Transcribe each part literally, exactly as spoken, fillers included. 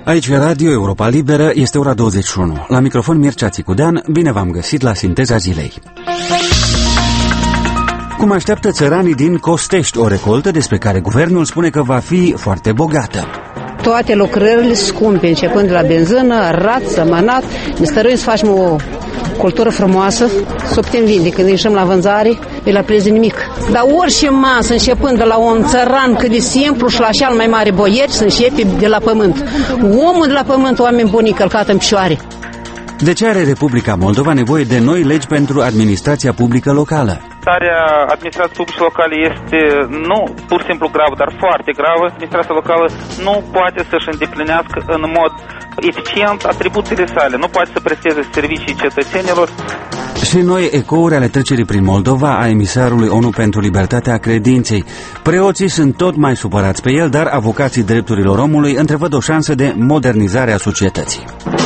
Aici Radio Europa Liberă, este ora douăzeci și unu. La microfon Mircea Țicudean, bine v-am găsit la Sinteza Zilei. Cum așteaptă țăranii din Costești o recoltă despre care guvernul spune că va fi foarte bogată? Toate lucrările scumpe, începând de la benzină, rat, sămănat, ne stăruim să facem o cultură frumoasă, să o putem vinde. Când ieșim la vânzare, e la preț de nimic. Dar orice masă, începând de la un țăran cât de simplu și la cel mai mare boier, să începe de la pământ. Omul de la pământ, oameni buni călcat în picioare. De ce are Republica Moldova nevoie de noi legi pentru administrația publică locală? Starea administrației publice locale este nu pur și simplu gravă, dar foarte gravă. Administrația locală nu poate să-și îndeplinească în mod eficient atribuțiile sale, nu poate să presteze servicii cetățenilor. Și noi ecouri ale trecerii prin Moldova a emisarului ONU pentru libertatea credinței. Preoții sunt tot mai supărați pe el, dar avocații drepturilor omului întrevăd o șansă de modernizare a societății.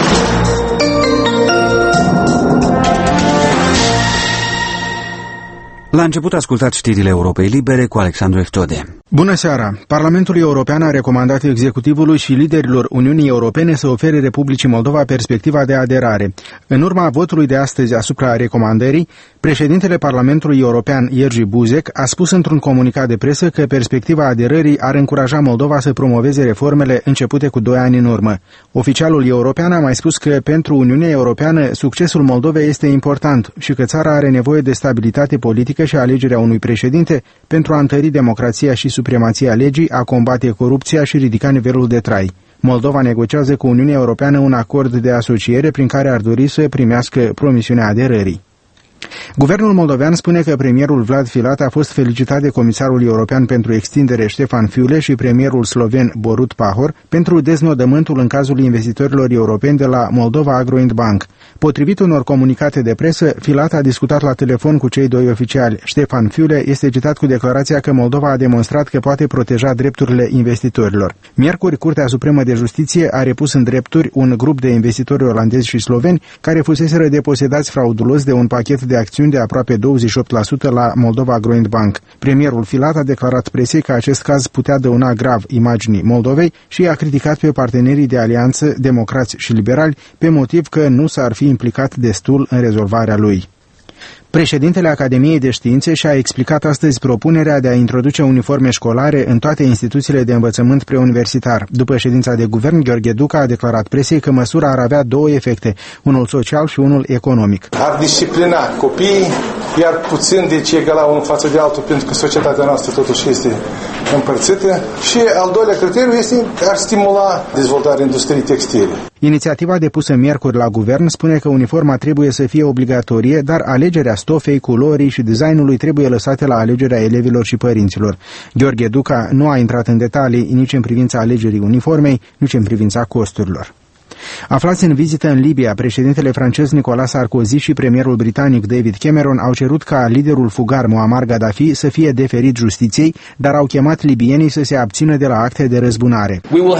La început ascultați știrile Europei Libere cu Alexandru Eftode. Bună seara! Parlamentul European a recomandat executivului și liderilor Uniunii Europene să ofere Republicii Moldova perspectiva de aderare. În urma votului de astăzi asupra recomandării, președintele Parlamentului European Jerzy Buzek a spus într-un comunicat de presă că perspectiva aderării ar încuraja Moldova să promoveze reformele începute cu doi ani în urmă. Oficialul european a mai spus că pentru Uniunea Europeană succesul Moldovei este important și că țara are nevoie de stabilitate politică și alegerea unui președinte pentru a întări democrația și supremația legii, a combate corupția și ridica nivelul de trai. Moldova negociază cu Uniunea Europeană un acord de asociere prin care ar dori să primească promisiunea aderării. Guvernul moldovean spune că premierul Vlad Filat a fost felicitat de comisarul european pentru extindere Ștefan Füle și premierul sloven Borut Pahor pentru deznodământul în cazul investitorilor europeni de la Moldova Agro Bank. Potrivit unor comunicate de presă, Filat a discutat la telefon cu cei doi oficiali. Ștefan Füle este citat cu declarația că Moldova a demonstrat că poate proteja drepturile investitorilor. Miercuri, Curtea Supremă de Justiție a repus în drepturi un grup de investitori olandezi și sloveni care fuseseră deposedați fraudulos de un pachet de acțiuni de aproape douăzeci și opt la sută la Moldova Agro Bank. Premierul Filat a declarat presei că acest caz putea dăuna grav imaginii Moldovei și a criticat pe partenerii de alianță democrați și liberali pe motiv că nu s-ar fi implicat destul în rezolvarea lui. Președintele Academiei de Științe și-a explicat astăzi propunerea de a introduce uniforme școlare în toate instituțiile de învățământ preuniversitar. După ședința de guvern, Gheorghe Duca a declarat presei că măsura ar avea două efecte, unul social și unul economic. Ar disciplina copiii, iar puțin de ce egala unul față de altul, pentru că societatea noastră totuși este împărțită. Și al doilea criteriu este ar stimula dezvoltarea industriei textile. Inițiativa depusă miercuri la guvern spune că uniforma trebuie să fie obligatorie, dar alegerea stofei, culorii și designului trebuie lăsate la alegerea elevilor și părinților. Gheorghe Duca nu a intrat în detalii nici în privința alegerii uniformei, nici în privința costurilor. Aflați în vizită în Libia, președintele francez Nicolas Sarkozy și premierul britanic David Cameron au cerut ca liderul fugar Muammar Gaddafi să fie deferit justiției, dar au chemat libienii să se abțină de la acte de răzbunare.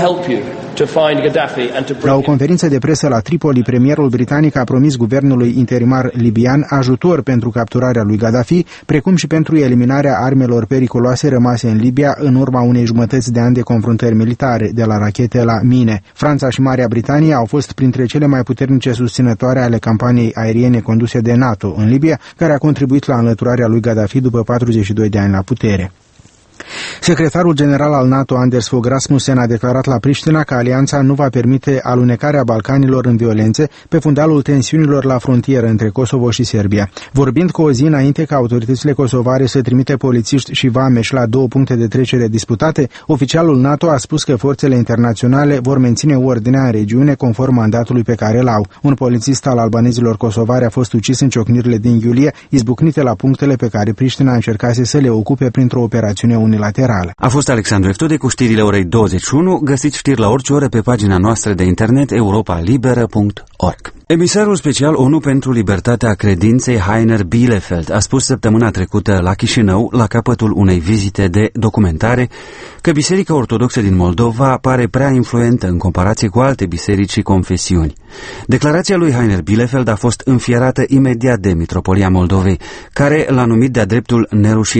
La o conferință de presă la Tripoli, premierul britanic a promis guvernului interimar libian ajutor pentru capturarea lui Gaddafi, precum și pentru eliminarea armelor periculoase rămase în Libia în urma unei jumătăți de ani de confruntări militare, de la rachete la mine. Franța și Marea Britanie au fost printre cele mai puternice susținătoare ale campaniei aeriene conduse de NATO în Libia, care a contribuit la înlăturarea lui Gaddafi după patruzeci și doi de ani la putere. Secretarul general al NATO, Anders Fogh Rasmussen, a declarat la Priștina că alianța nu va permite alunecarea Balcanilor în violențe pe fundalul tensiunilor la frontieră între Kosovo și Serbia. Vorbind cu o zi înainte ca autoritățile kosovare să trimite polițiști și vameși la două puncte de trecere disputate, oficialul NATO a spus că forțele internaționale vor menține ordinea în regiune conform mandatului pe care îl au. Un polițist al albanezilor kosovari a fost ucis în ciocnirile din iulie, izbucnite la punctele pe care Priștina încercase să le ocupe printr-o operațiune unilaterală. A fost Alexandru Eftode cu știrile orei douăzeci și unu. Găsiți știri la orice oră pe pagina noastră de internet europa liberă punct org. Emisarul special ONU pentru libertatea credinței Heiner Bielefeld a spus săptămâna trecută la Chișinău, la capătul unei vizite de documentare, că Biserica Ortodoxă din Moldova pare prea influentă în comparație cu alte biserici și confesiuni. Declarația lui Heiner Bielefeld a fost înfierată imediat de Mitropolia Moldovei, care l-a numit de-a dreptul nerușinat.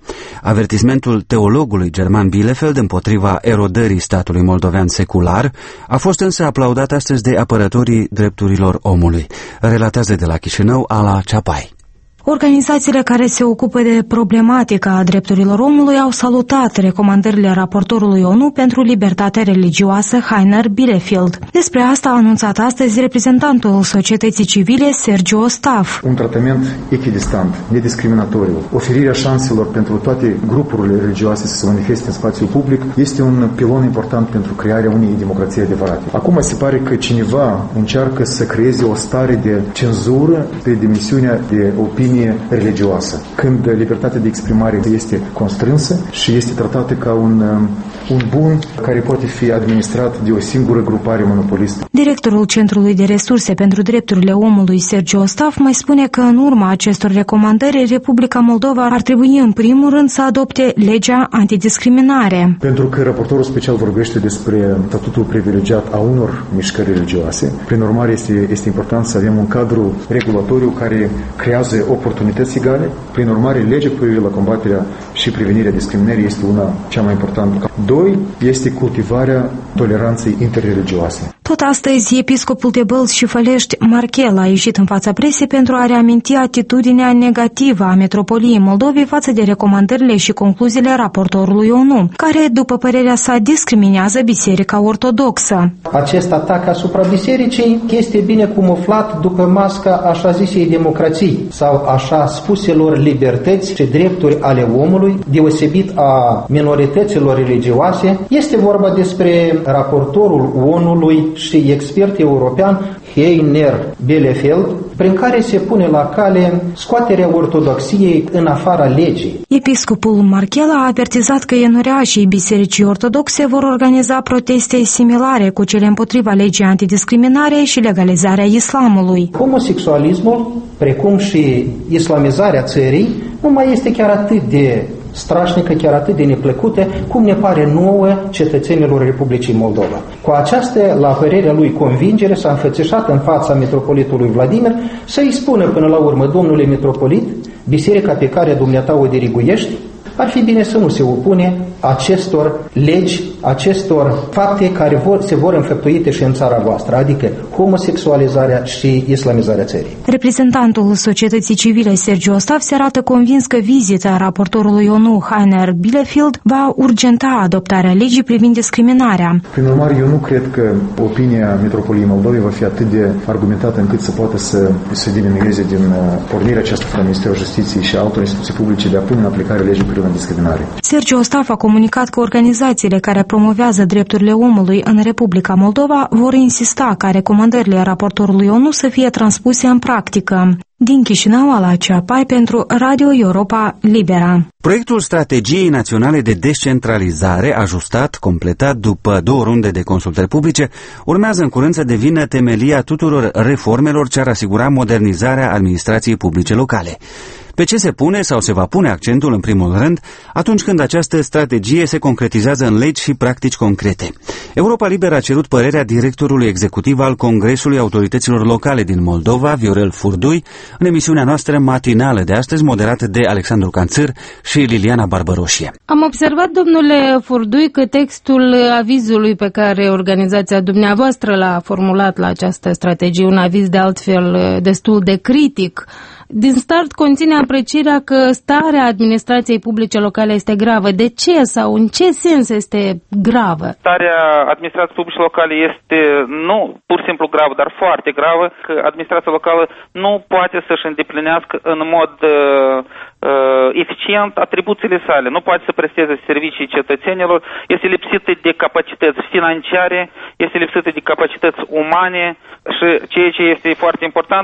Avertismentul teologului German Bielefeld împotriva erodării statului moldovean secular a fost însă aplaudat astăzi de apărătorii drepturilor omului. Relatează de la Chișinău Ala Ceapai. Organizațiile care se ocupă de problematica drepturilor omului au salutat recomandările raportorului O N U pentru libertatea religioasă Heiner Bielefeld. Despre asta a anunțat astăzi reprezentantul societății civile Sergio Staff. Un tratament echidistant, nediscriminatoriu, oferirea șanselor pentru toate grupurile religioase să se manifeste în spațiul public este un pilon important pentru crearea unei democrații adevărate. Acum se pare că cineva încearcă să creeze o stare de cenzură pe dimensiunea de opinie religioasă, când libertatea de exprimare este constrânsă și este tratată ca un, un bun care poate fi administrat de o singură grupare monopolistă. Directorul Centrului de Resurse pentru Drepturile Omului, Sergio Staff, mai spune că în urma acestor recomandări, Republica Moldova ar trebui în primul rând să adopte legea antidiscriminare. Pentru că raportorul special vorbește despre statutul privilegiat a unor mișcări religioase, prin urmare este, este important să avem un cadru regulatoriu care creează oportunități egale. Prin urmare, legea cu privire la combaterea și prevenirea discriminării este una cea mai importantă. Doi, este cultivarea toleranței interreligioase. Tot astăzi, episcopul de Bălți și Fălești, Marchel, a ieșit în fața presei pentru a reaminti atitudinea negativă a Metropoliei Moldovei față de recomandările și concluziile raportorului O N U, care, după părerea sa, discriminează Biserica Ortodoxă. Acest atac asupra bisericii este bine camuflat după masca așa zisei democrații sau așa spuselor libertăți și drepturi ale omului, deosebit a minorităților religioase. Este vorba despre raportorul O N U-ului și expert european Heiner Bielefeld, prin care se pune la cale scoaterea ortodoxiei în afara legii. Episcopul Marchel a avertizat că ienureașii Bisericii Ortodoxe vor organiza proteste similare cu cele împotriva legii antidiscriminare și legalizarea islamului. Homosexualismul, precum și islamizarea țării, nu mai este chiar atât de strașnică, chiar atât de neplăcută, cum ne pare nouă cetățenilor Republicii Moldova. Cu această, la părerea lui, convingere s-a înfățișat în fața metropolitului Vladimir să-i spună până la urmă: domnule metropolit, biserica pe care dumneata o diriguiești, ar fi bine să nu se opune acestor legi, acestor fapte care vor, se vor înfăptuite și în țara voastră, adică homosexualizarea și islamizarea țării. Reprezentantul societății civile Sergio Staff se arată convins că vizita raportorului O N U Heiner Bielefeld va urgenta adoptarea legii privind discriminarea. Prin urmare, eu nu cred că opinia Metropoliei Moldovei va fi atât de argumentată încât să poată să se diminueze din pornirea aceasta de Ministerul Justiției și altor instituții publice de a pune în aplicare legii privind discriminare. Sergio Staff a comunicat că organizațiile care promovează drepturile omului în Republica Moldova vor insista ca recomandările raportorului O N U să fie transpuse în practică. Din Chișinău, Ala Ceapai pentru Radio Europa Libera. Proiectul Strategiei Naționale de Descentralizare, ajustat, completat după două runde de consultări publice, urmează în curând să devină temelia tuturor reformelor ce ar asigura modernizarea administrației publice locale. Pe ce se pune sau se va pune accentul în primul rând atunci când această strategie se concretizează în legi și practici concrete? Europa Liberă a cerut părerea directorului executiv al Congresului Autorităților Locale din Moldova, Viorel Furdui, în emisiunea noastră matinală de astăzi, moderată de Alexandru Canțâr și Liliana Barbăroșie. Am observat, domnule Furdui, că textul avizului pe care organizația dumneavoastră l-a formulat la această strategie, un aviz de altfel destul de critic, din start conține aprecierea că starea administrației publice locale este gravă. De ce sau în ce sens este gravă? Starea administrației publice locale este nu pur și simplu gravă, dar foarte gravă, că administrația locală nu poate să-și îndeplinească în mod uh, uh, eficient atribuțiile sale, nu poate să presteze servicii cetățenilor, este lipsită de capacități financiare, este lipsită de capacități umane și ceea ce este foarte important,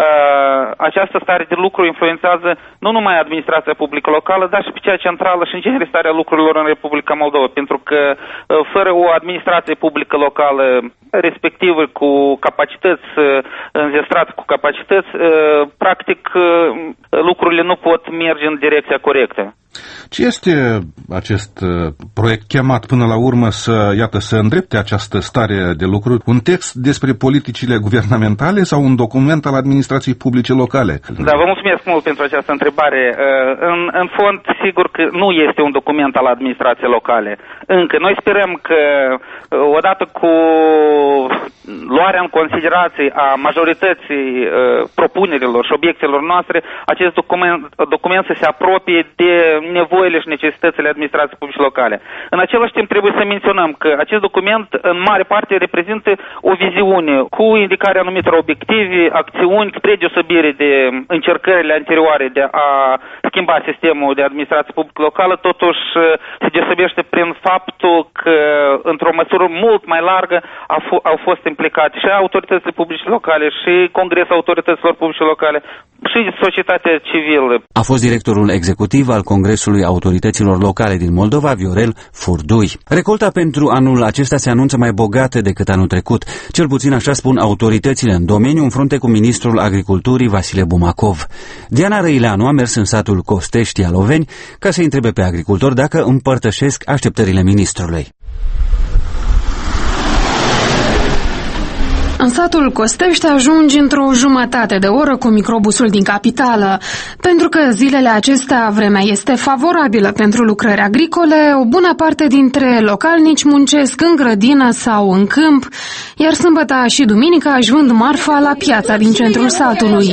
uh, această stare de lucru influențează nu numai administrația publică locală, dar și pe cea centrală și în genere starea lucrurilor în Republica Moldova, pentru că fără o administrație publică locală respectivă cu capacități, înzestrate cu capacități, practic lucrurile nu pot merge în direcția corectă. Ce este acest proiect chemat până la urmă să, iată, să îndrepte această stare de lucruri? Un text despre politicile guvernamentale sau un document al administrației publice locale? Da, vă mulțumesc mult pentru această întrebare. În, în fond, sigur că nu este un document al administrației locale. Încă. Noi sperăm că, odată cu luarea în considerație a majorității propunerilor și obiecțiilor noastre, acest document, document să se apropie de nevoile și necesitățile administrației publice locale. În același timp trebuie să menționăm că acest document în mare parte reprezintă o viziune cu indicarea anumitor obiective, acțiuni spre deosebire de încercările anterioare de a schimba sistemul de administrație publică locală, totuși se deosebește prin faptul că într-o măsură mult mai largă au fost implicate și autoritățile publice locale și Congresul Autorităților Publice Locale și societatea civilă. A fost directorul executiv al Congresului Autorităților Locale din Moldova, Viorel Furdui. Recolta pentru anul acesta se anunță mai bogată decât anul trecut. Cel puțin așa spun autoritățile în domeniu, în frunte cu ministrul Agriculturii Vasile Bumacov. Diana Răileanu a mers în satul Costești Aloveni ca să întrebe pe agricultori dacă împărtășesc așteptările ministrului. În satul Costești ajungi într-o jumătate de oră cu microbusul din capitală. Pentru că zilele acestea vremea este favorabilă pentru lucrări agricole, o bună parte dintre localnici muncesc în grădină sau în câmp, iar sâmbăta și duminica își vând marfa la piața din centrul satului.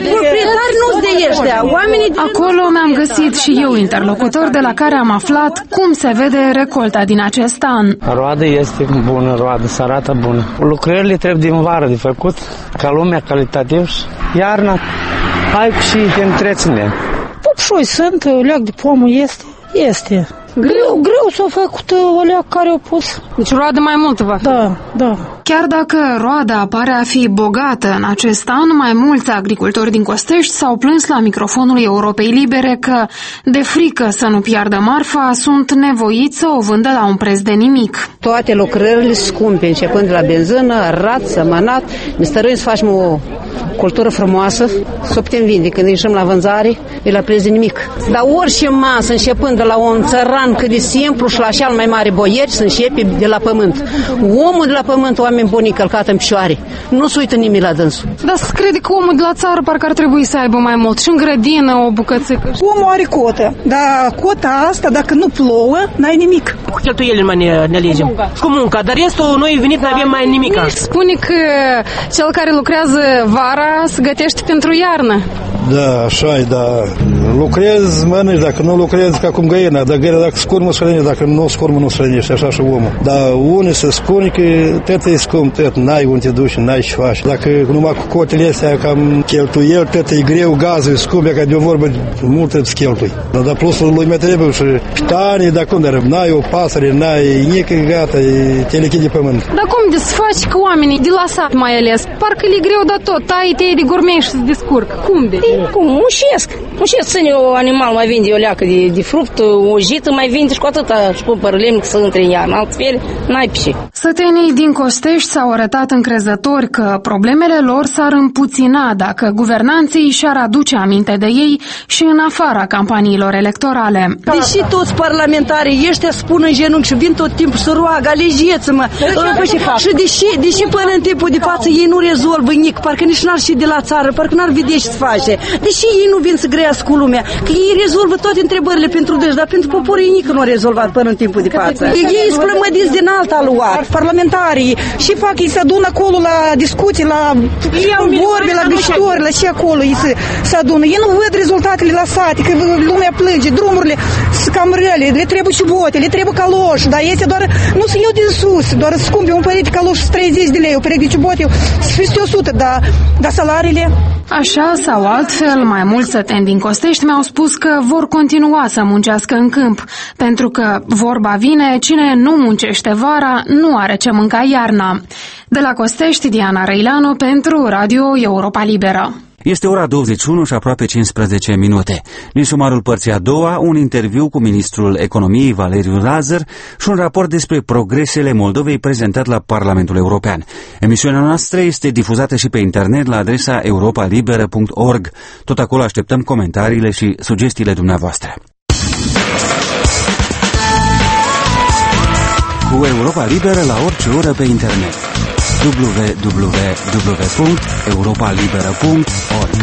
Acolo mi-am găsit și eu interlocutor de la care am aflat cum se vede recolta din acest an. Roada este bună, roada, se arată bună. Lucrările trebuie din vară de făcut, ca lumea calitativ și iarna ai și te întreține. Popșoi sunt, leac de pomă este, este. Greu, greu s-a făcut o leac care a pus. Deci roadă mai multă va fi. Da, da. Chiar dacă roada pare a fi bogată în acest an, mai mulți agricultori din Costești s-au plâns la microfonul Europei Libere că, de frică să nu piardă marfa, sunt nevoiți să o vândă la un preț de nimic. Toate lucrările scumpe, începând de la benzină, rat, sămănat, ne stăruim să facem o cultură frumoasă, să putem vinde. Când ieșim la vânzare, e la preț de nimic. Dar orice masă, începând de la un țăran cât de simplu și la cel mai mare boieri, să începe de la pământ. Omul de la pământ, oameni buni călcat în picioare. Nu se uită nimic la dânsul. Dar se crede că omul de la țară parcă ar trebui să aibă mai mult. Și în grădină o bucățică. Omul are cotă. Dar cota asta, dacă nu plouă, n-ai nimic. Cu cheltuielile mai ne, ne alegem. Cu munca, dar restul noi venit n-avem mai nimic. Spune că cel care lucrează vara se gătește pentru iarnă. Da, așa e, da. Lucrezi, mănânci, dacă nu lucrezi, ca cum găina. Dar găina, dacă scurmă, strănești, dacă nu scurmă, nu strănești, așa și omul. Dar unii se spune că tot e scump, tot, n-ai unde te duci, n-ai ce faci. Dacă numai cu cotele astea cam cheltuieli, tot e greu, gazul e scump, ca de o vorbă, mult trebuie să cheltui. Dar plusul lui mai trebuie și pitanii, dar cum, dar n-ai o pasăre, n-ai nici, gata, te lichid de pământ. Dar cum de să faci că oamenii de la sat mai ales, parcă le greu de tot, tai te de gourmet și se descurc. Cum de? Cum? Mușesc. Mușesc, ține o animal, mai vinde o leacă de, de fruct, o jită, mai vinde și cu atâta și cumpără lemn să intre în iarnă. Altfel, n-ai pișe. Sătenii din Costești s-au arătat încrezători că problemele lor s-ar împuțina dacă guvernanții și-ar aduce aminte de ei și în afara campaniilor electorale. Deși toți parlamentarii ăștia spun în genunchi și vin tot timpul să roagă, alegeți-mă. Și deși, deși până în timpul de față ei nu rezolvă nimic, parcă nici n-ar și de la țară, parcă n-ar vedea ce să face. Deși ei nu vin să grăiască cu lumea, că ei rezolvă toate întrebările pentru dâși, dar pentru popor ei nici nu au rezolvat până în timpul de față. Ei sunt plămădiți din alta luat, parlamentarii, și fac, ei se adună acolo la discuții, la vorbe, la gâștori, la ce acolo ei se, se adună. Ei nu văd rezultatele la sate, că lumea plânge, drumurile sunt cam rele, le trebuie și bote, le trebuie caloși, dar este doar, nu se iau din sus, doar să scumpe un părinte caloși treizeci de lei, o pereche de ciubote, peste o sută, dar, dar salariile... Așa sau altfel, mai mulți săteni din Costești mi-au spus că vor continua să muncească în câmp, pentru că, vorba vine, cine nu muncește vara nu are ce mânca iarna. De la Costești, Diana Răileanu pentru Radio Europa Liberă. Este ora douăzeci și unu și aproape cincisprezece minute. Din sumarul părții a doua, un interviu cu ministrul economiei Valeriu Lazar și un raport despre progresele Moldovei prezentat la Parlamentul European. Emisiunea noastră este difuzată și pe internet la adresa europa liberă punct org. Tot acolo așteptăm comentariile și sugestiile dumneavoastră. cu Europa Liberă la orice oră pe internet. w w w punct europa liberă punct org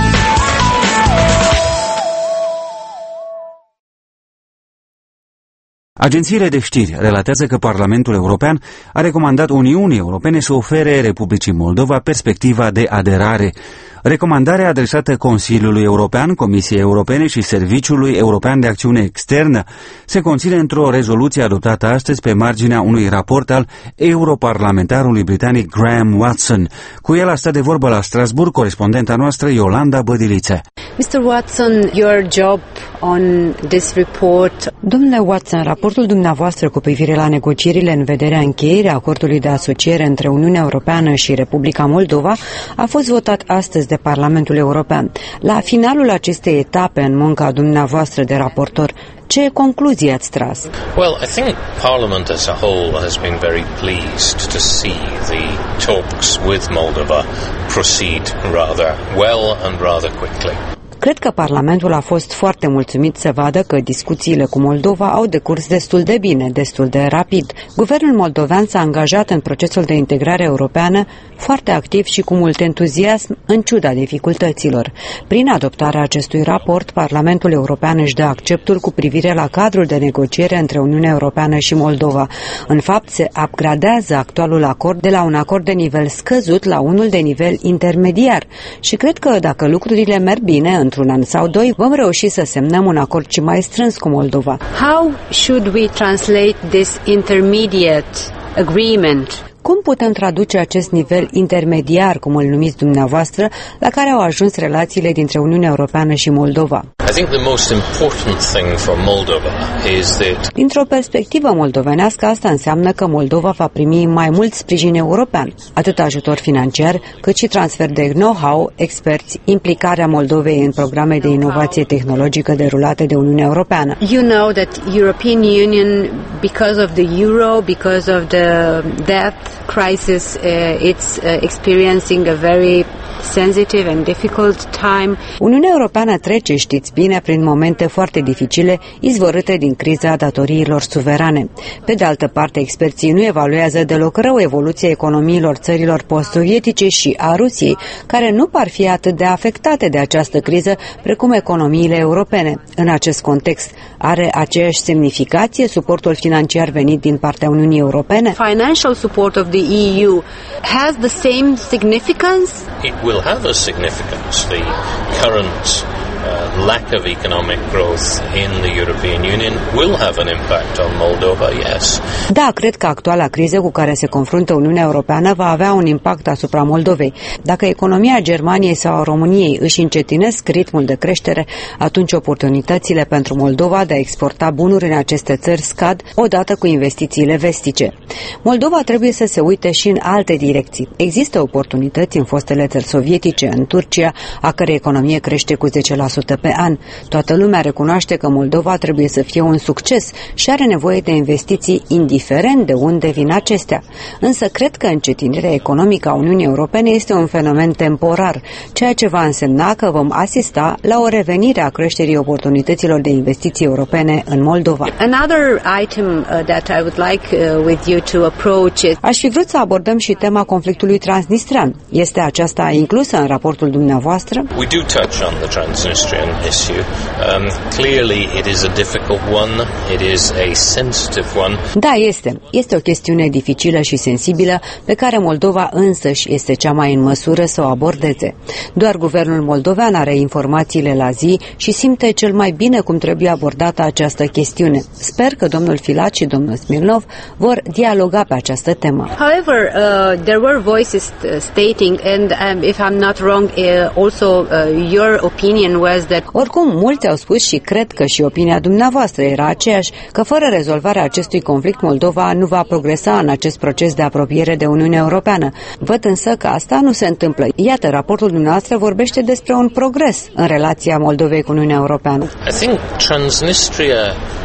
Agențiile de știri relatează că Parlamentul European a recomandat Uniunii Europene să ofere Republicii Moldova perspectiva de aderare. Recomandarea adresată Consiliului European, Comisiei Europene și Serviciului European de Acțiune Externă se conține într-o rezoluție adoptată astăzi pe marginea unui raport al europarlamentarului britanic Graham Watson. Cu el a stat de vorbă la Strasbourg corespondenta noastră Iolanda Bădilițe. mister Watson, your job on this report. Domnule Watson, raportul dumneavoastră cu privire la negocierile în vederea încheierii acordului de asociere între Uniunea Europeană și Republica Moldova a fost votat astăzi de Parlamentul European. La finalul acestei etape în munca dumneavoastră de raportor, ce concluzii ați tras? Well, I think Parliament as a whole has been very pleased to see the talks with Moldova proceed rather well and rather quickly. Cred că Parlamentul a fost foarte mulțumit să vadă că discuțiile cu Moldova au decurs destul de bine, destul de rapid. Guvernul moldovean s-a angajat în procesul de integrare europeană foarte activ și cu mult entuziasm, în ciuda dificultăților. Prin adoptarea acestui raport, Parlamentul European își dă acceptul cu privire la cadrul de negociere între Uniunea Europeană și Moldova. În fapt, se upgradează actualul acord de la un acord de nivel scăzut la unul de nivel intermediar. Și cred că dacă lucrurile merg bine, într-un an sau doi, vom reuși să semnăm un acord și mai strâns cu Moldova. How should we translate this intermediate agreement? Cum putem traduce acest nivel intermediar, cum îl numiți dumneavoastră, la care au ajuns relațiile dintre Uniunea Europeană și Moldova? I think the most important thing for Moldova is that Dintr-o perspectivă moldovenească, asta înseamnă că Moldova va primi mai mult sprijin european, atât ajutor financiar, cât și transfer de know-how, experți, implicarea Moldovei în programe de inovație tehnologică derulate de Uniunea Europeană. You know that European Union, because of the euro, because of the debt crisis, uh, it's uh, experiencing a very sensitive and difficult time. Uniunea Europeană trece, știți bine, prin momente foarte dificile, izvorâte din criza datoriilor suverane. Pe de altă parte, experții nu evaluează deloc rău evoluția economiilor țărilor post-sovietice și a Rusiei, care nu par fi atât de afectate de această criză precum economiile europene. În acest context, are aceeași semnificație suportul financiar venit din partea Uniunii Europene? Financial support of the E U has the same significance? it will have a significance. The current uh, lack of economic growth in the European Union will have an impact on Moldova, yes. Da, cred că actuala criză cu care se confruntă Uniunea Europeană va avea un impact asupra Moldovei. Dacă economia Germaniei sau a României își încetinesc ritmul de creștere, atunci oportunitățile pentru Moldova de a exporta bunuri în aceste țări scad odată cu investițiile vestice. Moldova trebuie să se uite și în alte direcții. Există oportunități în fostele țări sovietice, în Turcia, a cărei economie crește cu zece la sută pe an. Toată lumea recunoaște că Moldova trebuie să fie un succes și are nevoie de investiții indiferent de unde vin acestea. Însă cred că încetinirea economică a Uniunii Europene este un fenomen temporar, ceea ce va însemna că vom asista la o revenire a creșterii oportunităților de investiții europene în Moldova. Another item uh, that I would like uh, with you to approach it. Aș fi vrut să abordăm și tema conflictului transnistrean. Este aceasta inclusă în raportul dumneavoastră? We do touch on the Transnistrian issue. Um, clearly it is a difficult one. It is a sensitive one. Da, este. Este o chestiune dificilă și sensibilă pe care Moldova însăși este cea mai în măsură să o abordeze. Doar guvernul moldovean are informațiile la zi și simte cel mai bine cum trebuie abordată această chestiune. Sper că domnul Filat și domnul Smirnov vor dialoga pe această temă. However, uh, there were voices stating, and um, if I'm not wrong, uh, also uh, your opinion was that... Oricum, mulți au spus și cred că și opinia dumneavoastră era aceeași, că fără rezolvarea acestui conflict, Moldova nu va progresa în acest proces de apropiere de Uniunea Europeană. Văd însă că asta nu se întâmplă. Iată, raportul dumneavoastră vorbește despre un progres în relația Moldovei cu Uniunea Europeană. I think Transnistria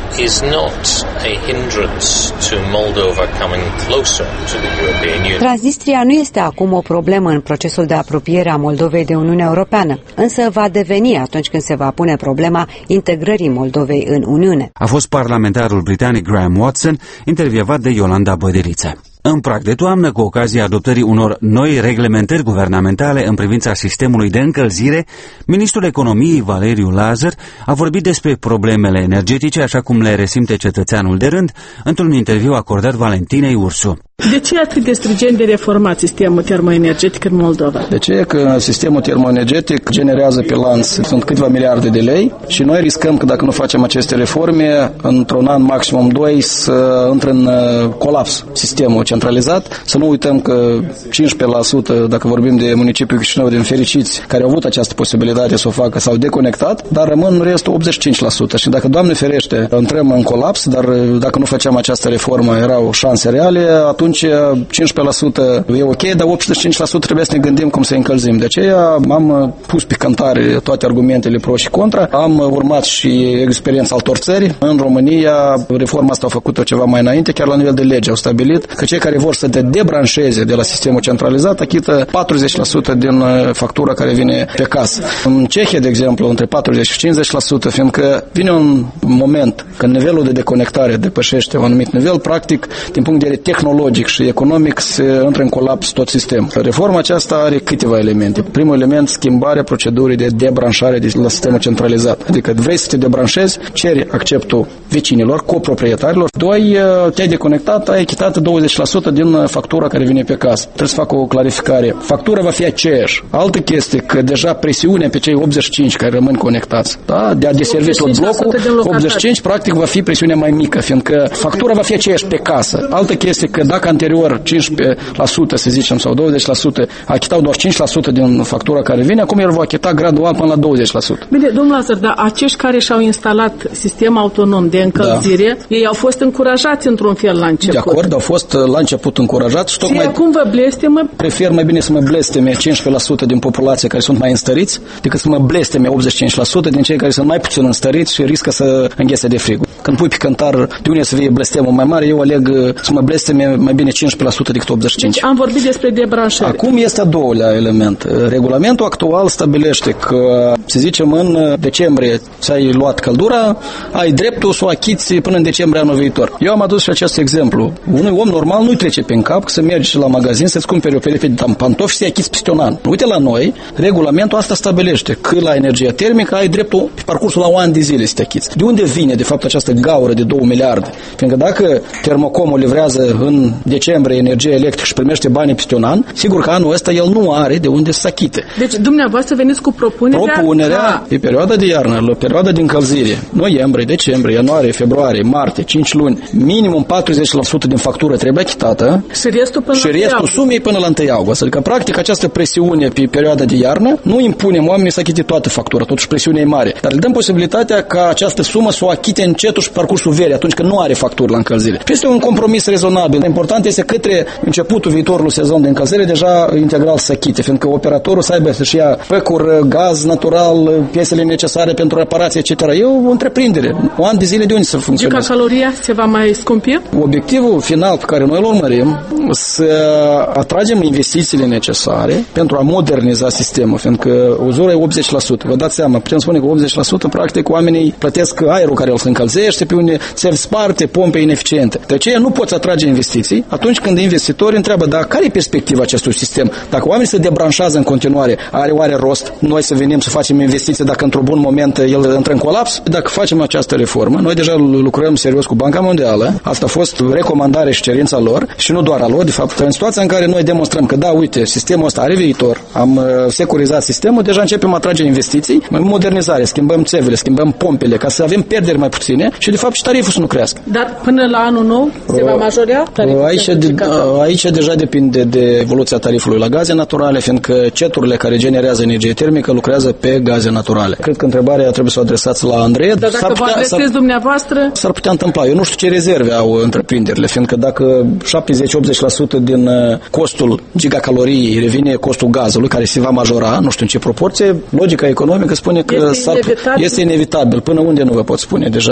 is not a hindrance to Moldova coming closer to the European Union. Transnistria nu este acum o problemă în procesul de apropiere a Moldovei de Uniunea Europeană, însă va deveni atunci când se va pune problema integrării Moldovei în Uniune. A fost parlamentarul britanic Graham Watson, intervievat de Iolanda Băderiță. În prag de toamnă, cu ocazia adoptării unor noi reglementări guvernamentale în privința sistemului de încălzire, ministrul economiei Valeriu Lazar a vorbit despre problemele energetice, așa cum le resimte cetățeanul de rând, într-un interviu acordat Valentinei Ursu. De ce e atât de stringent de reformat sistemul termoenergetic în Moldova? De ce? Că sistemul termoenergetic generează pe lanț, sunt câteva miliarde de lei și noi riscăm că dacă nu facem aceste reforme, într-un an, maximum doi, să intre în colaps sistemul centralizat. Să nu uităm că cincisprezece la sută, dacă vorbim de municipiul Chișinău, din fericiți, care au avut această posibilitate să o facă, s-au deconectat, dar rămân restul optzeci și cinci la sută. Și dacă, Doamne ferește, intrăm în colaps, dar dacă nu facem această reformă, erau șanse reale, atunci cincisprezece la sută e ok, dar optzeci și cinci la sută trebuie să ne gândim cum să încălzim. De aceea am pus pe cântare toate argumentele pro și contra, am urmat și experiența altor țări. În România, reforma asta a făcut-o ceva mai înainte, chiar la nivel de lege au stabilit că cei care vor să te debranșeze de la sistemul centralizat achită patruzeci la sută din factura care vine pe casă. În Cehia, de exemplu, între patruzeci și cincizeci la sută, fiindcă vine un moment când nivelul de deconectare depășește un anumit nivel, practic, din punct de vedere tehnologic și economic, se intră în colaps tot sistemul. Reforma aceasta are câteva elemente. Primul element, schimbarea procedurii de debranșare de la sistemul centralizat. Adică vrei să te debranșezi, ceri acceptul vecinilor, coproprietarilor. Doi, te-ai deconectat, ai achitat douăzeci la sută din factura care vine pe casă. Trebuie să fac o clarificare. Factura va fi aceeași. Altă chestie, că deja presiunea pe cei optzeci și cinci care rămân conectați, da? De a deservi tot blocul, optzeci și cinci practic va fi presiunea mai mică, fiindcă factura va fi aceeași pe casă. Altă chestie, că dacă anterior cincisprezece la sută, să zicem, sau douăzeci la sută achitau doar cinci la sută din factura care vine, acum el va achita gradual până la douăzeci la sută. Bine, domnul Lazar, dar acești care și-au instalat sistem autonom de încălzire, da, ei au fost încurajați într-un fel la început. De acord, au fost la început încurajați și tocmai... Și acum vă blestemă? Prefer mai bine să mă blesteme cincisprezece la sută din populație care sunt mai înstăriți, decât să mă blesteme optzeci și cinci la sută din cei care sunt mai puțin înstăriți și riscă să înghese de frig. Când pui pe cântar de unde să fie blestemul mai mare, eu aleg să mă blesteme mai bine cincisprezece la sută decât optzeci și cinci. Deci am vorbit despre debranșare. Acum este a doilea element. Regulamentul actual stabilește că, să zicem, în decembrie ți-ai luat căldura, ai dreptul să o achiți până în decembrie anul viitor. Eu am adus și acest exemplu. Unui om normal nu-i trece pe cap să mergi la magazin să-ți cumperi o pereche de pantofi și să-i achiți peste un an. Uite, la noi, regulamentul asta stabilește că la energia termică ai dreptul pe parcursul la un an de zile să te achiți. De unde vine, de fapt, această gaură de două miliarde? Fiindcă dacă Termocomul livrează în decembrie energie electrică și primește banii peste un an, sigur că anul ăsta el nu are de unde să achite. Deci dumneavoastră veniți cu propunerea? Propunerea ca... pe perioada de iarnă, la perioada de încălzire, noiembrie, decembrie, ianuarie, februarie, martie, cinci luni, minimum patruzeci la sută din factură trebuie achitată și restul până și restul sumei până la întâi august. Adică, practic, această presiune pe perioada de iarnă nu impunem oamenii să achite toată factura, totuși presiunea e mare, dar le dăm posibilitatea ca această sumă să o achite încetul și parcursul verii, atunci când nu are factură la încălzire. Este un compromis rezonabil. Important este către începutul viitorului sezon de încălzire deja integral să achite, fiindcă operatorul să aibă să-și ia păcur, gaz natural, piesele necesare pentru reparație, et cetera. E o întreprindere. Un an de zile de unde să funcționeze? Gigacaloria se va mai scumpi? Obiectivul final pe care noi îl urmărim să atragem investițiile necesare pentru a moderniza sistemul, fiindcă uzura e optzeci la sută. Vă dați seama, putem spune că optzeci la sută practic oamenii plătesc aerul care îl se încălzește, pe unde se sparte pompe ineficiente. De aceea nu poți atrage investiții atunci când investitorii întreabă, dar care e perspectiva acestui sistem? Dacă oamenii se debranșează în continuare, are oare rost noi să venim să facem investiții dacă într-un bun moment el intră în colaps? Dacă facem această reformă, noi deja lucrăm serios cu Banca Mondială, asta a fost recomandare și cerința lor și nu doar a lor, de fapt, în situația în care noi demonstrăm că da, uite, sistemul ăsta are viitor, am securizat sistemul, deja începem a atrage investiții, modernizare, schimbăm țevele, schimbăm pompele ca să avem pierderi mai puține și de fapt și tariful să nu crească. Dar până la anul nou se va majora tariful? Aici, de, aici deja depinde de evoluția tarifului la gaze naturale, fiindcă ceturile care generează energie termică lucrează pe gaze naturale. Cred că întrebarea trebuie să o adresați la Andrei. Dar dacă vă adresezi dumneavoastră... S-ar putea întâmpla. Eu nu știu ce rezerve au întreprinderile, fiindcă dacă șaptezeci-optzeci la sută din costul gigacaloriei revine costul gazului, care se va majora, nu știu în ce proporție, logica economică spune că este, inevitabil. este inevitabil. Până unde nu vă pot spune, deja ține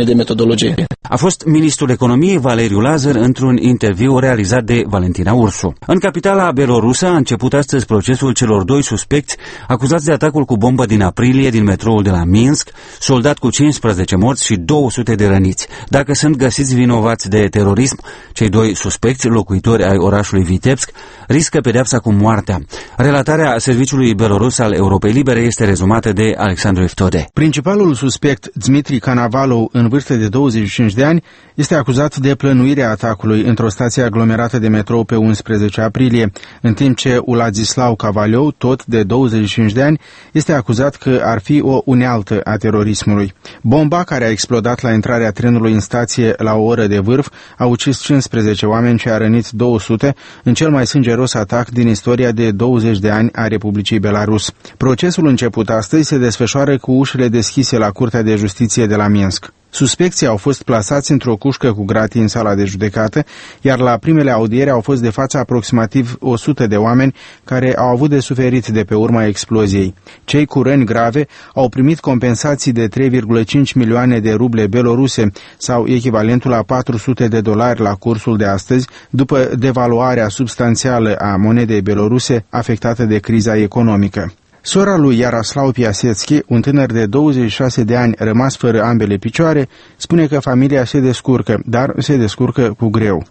chestiune de metodologie. A fost ministrul economiei Valeriu Lazar într-un interviu realizat de Valentina Ursu. În capitala belorusă a început astăzi procesul celor doi suspecți acuzați de atacul cu bombă din aprilie din metroul de la Minsk, soldat cu cincisprezece morți și două sute de răniți. Dacă sunt găsiți vinovați de terorism, cei doi suspecți, locuitori ai orașului Vitebsk, riscă pedeapsa cu moartea. Relatarea serviciului belorus al Europei Libere este rezumată de Alexandru Iftode. Principalul suspect, Dmitri Canavalov, în vârstă de douăzeci și cinci de ani, este acuzat de plănuirea atacului într-o stație aglomerată de metrou pe unsprezece aprilie, în timp ce Uladzislau Cavaliov, tot de douăzeci și cinci de ani, este acuzat că ar fi o unealtă a terorismului. Bomba care a explodat la intrarea trenului în stație la o oră de vârf a ucis cincisprezece oameni și a rănit două sute în cel mai sângeros atac din istoria de douăzeci de ani a Republicii Belarus. Procesul început astăzi se desfășoară cu ușile deschise la Curtea de Justiție de la Minsk. Suspecții au fost plasați într-o cușcă cu gratii în sala de judecată, iar la primele audiere au fost de față aproximativ o sută de oameni care au avut de suferit de pe urma exploziei. Cei cu răni grave au primit compensații de trei virgulă cinci milioane de ruble beloruse sau echivalentul la patru sute de dolari la cursul de astăzi, după devaluarea substanțială a monedei beloruse afectată de criza economică. Sora lui Iaroslau Piasecki, un tânăr de douăzeci și șase de ani rămas fără ambele picioare, spune că familia se descurcă, dar se descurcă cu greu.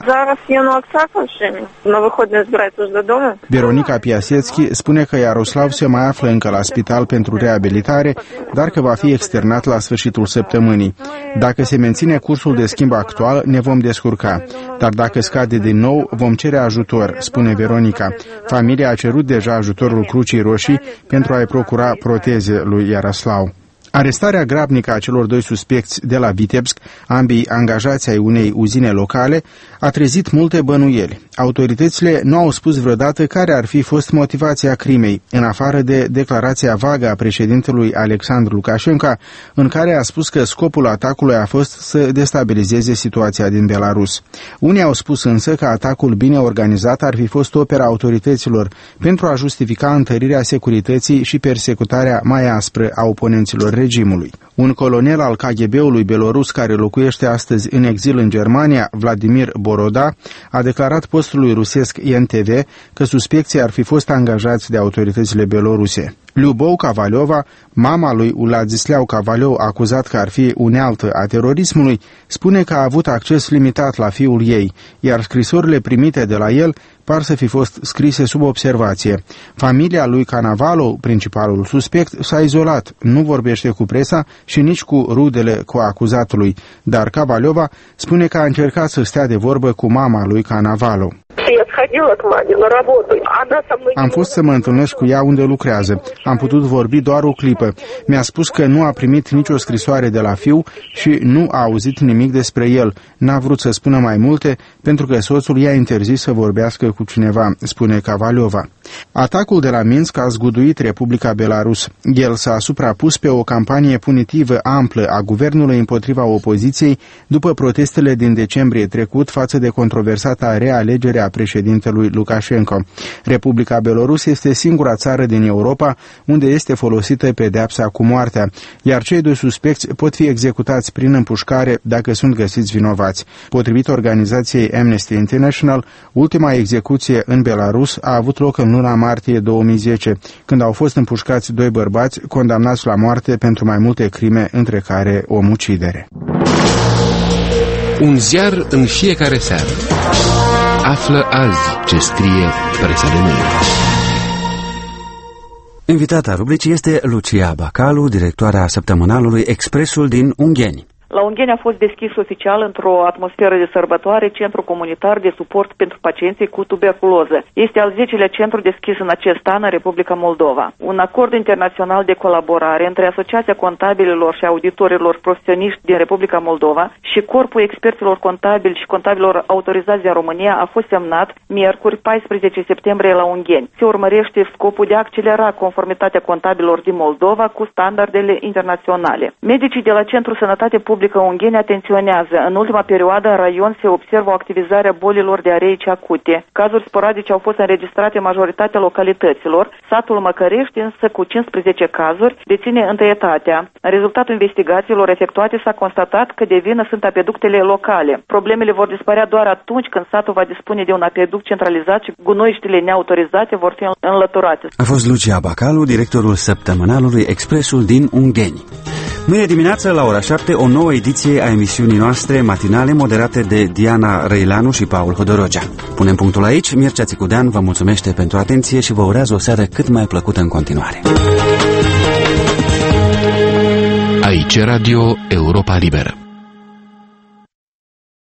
Veronica Piasecki spune că Iaroslau se mai află încă la spital pentru reabilitare, dar că va fi externat la sfârșitul săptămânii. Dacă se menține cursul de schimb actual, ne vom descurca, dar dacă scade din nou, vom cere ajutor, spune Veronica. Familia a cerut deja ajutorul Crucii Roșii pentru pentru a-i procura proteze lui Iaroslau. Arestarea grabnică a celor doi suspecți de la Vitebsk, ambii angajați ai unei uzine locale, a trezit multe bănuieli. Autoritățile nu au spus vreodată care ar fi fost motivația crimei, în afară de declarația vagă a președintelui Alexandru Lukashenko, în care a spus că scopul atacului a fost să destabilizeze situația din Belarus. Unii au spus însă că atacul bine organizat ar fi fost opera autorităților pentru a justifica întărirea securității și persecutarea mai aspră a oponenților regimului. Un colonel al K G B-ului belorus care locuiește astăzi în exil în Germania, Vladimir Boroda, a declarat postului rusesc N T V că suspecții ar fi fost angajați de autoritățile beloruse. Lyubov Kavaliova, mama lui Uladzislau Cavaliov, acuzat că ar fi unealtă a terorismului, spune că a avut acces limitat la fiul ei, iar scrisorile primite de la el par să fi fost scrise sub observație. Familia lui Canavalov, principalul suspect, s-a izolat, nu vorbește cu presa și nici cu rudele coacuzatului, dar Cavaliova spune că a încercat să stea de vorbă cu mama lui Canavalov. Am fost să mă întâlnesc cu ea unde lucrează. Am putut vorbi doar o clipă. Mi-a spus că nu a primit nicio scrisoare de la fiu și nu a auzit nimic despre el. N-a vrut să spună mai multe pentru că soțul i-a interzis să vorbească cu cineva, spune Cavaliova. Atacul de la Minsk a zguduit Republica Belarus. El s-a suprapus pe o campanie punitivă amplă a guvernului împotriva opoziției după protestele din decembrie trecut față de controversata realegere a președintelui Lukashenko. Republica Belarus este singura țară din Europa unde este folosită pedeapsa cu moartea, iar cei doi suspecți pot fi executați prin împușcare dacă sunt găsiți vinovați. Potrivit organizației Amnesty International, ultima execuție în Belarus a avut loc în luna martie două mii zece, când au fost împușcați doi bărbați condamnați la moarte pentru mai multe crime, între care omucidere. Un ziar în fiecare seară. Află azi ce scrie presa de mâine. Invitata rubricii este Lucia Bacalu, directoarea săptămânalului Expresul din Ungheni. La Ungheni a fost deschis oficial într-o atmosferă de sărbătoare Centru Comunitar de Suport pentru Pacienții cu Tuberculoză. Este al zecelea centru deschis în acest an în Republica Moldova. Un acord internațional de colaborare între Asociația Contabililor și Auditorilor Profesioniști din Republica Moldova și Corpul Experților Contabili și Contabililor Autorizați din România a fost semnat miercuri paisprezece septembrie la Ungheni. Se urmărește scopul de a accelera conformitatea contabililor din Moldova cu standardele internaționale. Medicii de la Centrul Sănătate Publică Republică Ungheni atenționează. În ultima perioadă, în raion se observă o activizare a bolilor diareice acute. Cazuri sporadice au fost înregistrate în majoritatea localităților. Satul Măcărești, însă, cu cincisprezece cazuri, deține întâietatea. În rezultatul investigațiilor efectuate s-a constatat că de vină sunt apeductele locale. Problemele vor dispărea doar atunci când satul va dispune de un apeduct centralizat și gunoiștile neautorizate vor fi înlăturate. A fost Lucia Bacalu, directorul săptămânalului Expresul din Ungheni. Mâine dimineață, la ora șapte, o nouă ediție a emisiunii noastre matinale moderate de Diana Răilanu și Paul Hodorogea. Punem punctul aici. Mircea Țicudean vă mulțumește pentru atenție și vă urează o seară cât mai plăcută în continuare. Aici Radio Europa Liberă.